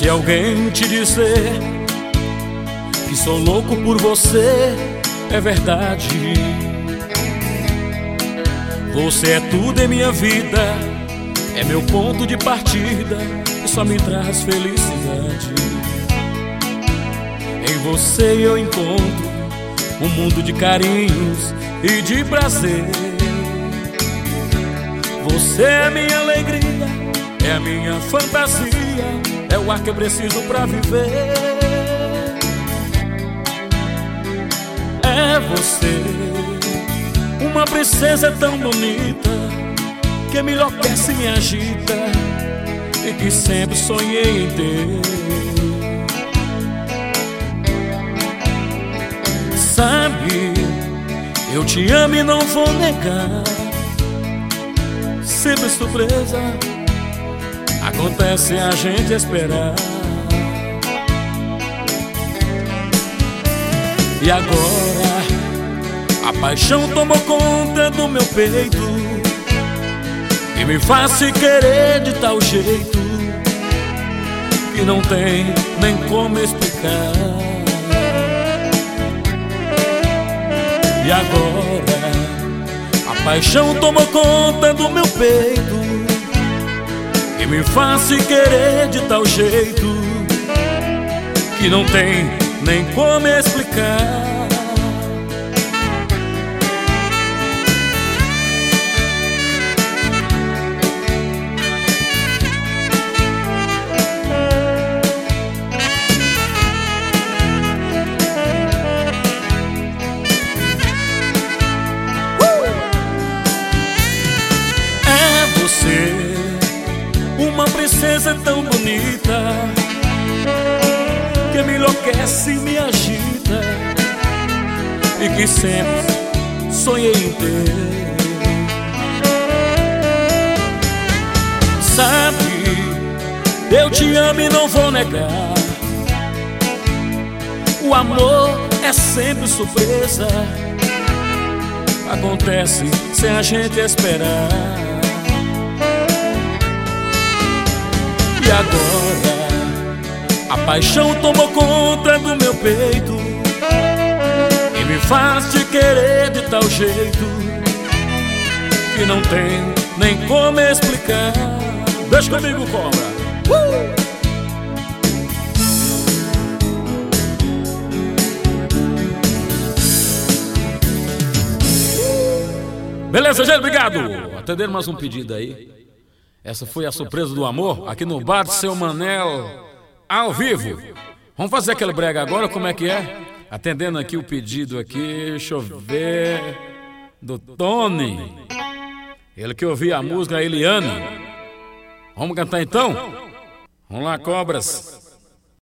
Se alguém te dizer que sou louco por você, é verdade. Você é tudo em minha vida, é meu ponto de partida e só me traz felicidade. Em você eu encontro um mundo de carinhos e de prazer. Você é minha alegria, é a minha fantasia, é o ar que eu preciso pra viver. É você, uma princesa tão bonita, que me enlouquece e me agita, e que sempre sonhei em ter. Sabe, eu te amo e não vou negar. Sempre surpresa acontece a gente esperar. E agora a paixão tomou conta do meu peito e me faz te querer de tal jeito que não tem nem como explicar. E agora a paixão tomou conta do meu peito e me faz te querer de tal jeito que não tem nem como explicar. Uma princesa tão bonita, que me enlouquece e me agita, e que sempre sonhei em ter. Sabe, eu te amo e não vou negar. O amor é sempre surpresa, acontece sem a gente esperar. E agora a paixão tomou conta do meu peito e me faz te querer de tal jeito que não tem nem como explicar. Deixa comigo, cobra. Beleza, gente? Obrigado. Atendendo mais um pedido aí. Essa foi a surpresa do amor, aqui no bar de Seu Manel, ao vivo. Vamos fazer aquele brega agora, como é que é? Atendendo aqui o pedido aqui, deixa eu ver, do Tony. Ele que ouvia a música, a Eliane. Vamos cantar então? Vamos lá, cobras.